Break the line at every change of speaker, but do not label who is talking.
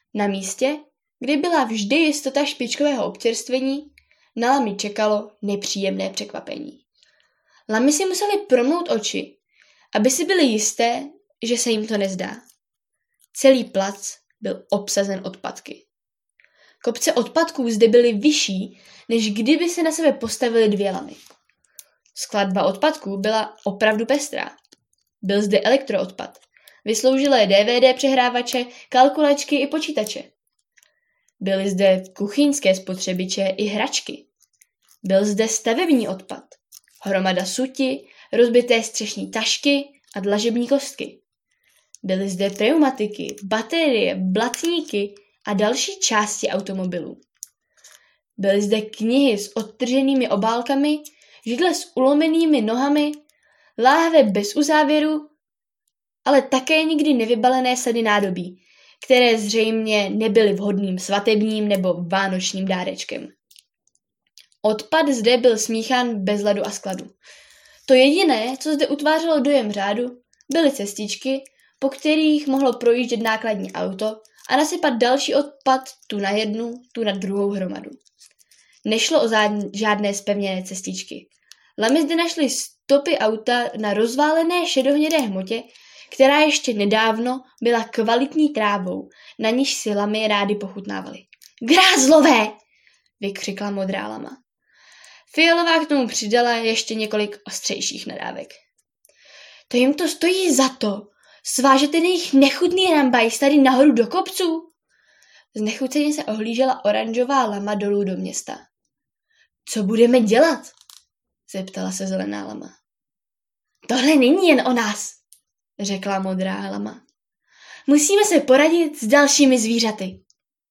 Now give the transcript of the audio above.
Na místě, kde byla vždy jistota špičkového občerstvení, na lamy čekalo nepříjemné překvapení. Lamy si musely promnout oči, aby si byly jisté, že se jim to nezdá. Celý plac byl obsazen odpadky. Kopce odpadků zde byly vyšší, než kdyby se na sebe postavily dvě lamy. Skladba odpadků byla opravdu pestrá. Byl zde elektroodpad, vysloužilé DVD přehrávače, kalkulačky i počítače. Byly zde kuchyňské spotřebiče i hračky. Byl zde stavební odpad, hromada suti, rozbité střešní tašky a dlažební kostky. Byly zde pneumatiky, baterie, blatníky a další části automobilů. Byly zde knihy s odtrženými obálkami, židle s ulomenými nohami, láhve bez uzávěru, ale také nikdy nevybalené sady nádobí, které zřejmě nebyly vhodným svatebním nebo vánočním dárečkem. Odpad zde byl smíchán bez ladu a skladu. To jediné, co zde utvářelo dojem řádu, byly cestičky, po kterých mohlo projíždět nákladní auto a nasypat další odpad tu na jednu, tu na druhou hromadu. Nešlo o žádné zpevněné cestičky. Lamy zde našly stopy auta na rozválené šedohnědé hmotě, která ještě nedávno byla kvalitní trávou, na níž si lamy rády pochutnávaly. Grázlové! Vykřikla modrá lama. Fialová k tomu přidala ještě několik ostřejších nadávek. To jim to stojí za to, svážete jejich nechutný rambajs tady nahoru do kopců? Znechuceně se ohlížela oranžová lama dolů do města. Co budeme dělat? Zeptala se zelená lama. Tohle není jen o nás, řekla modrá lama. Musíme se poradit s dalšími zvířaty.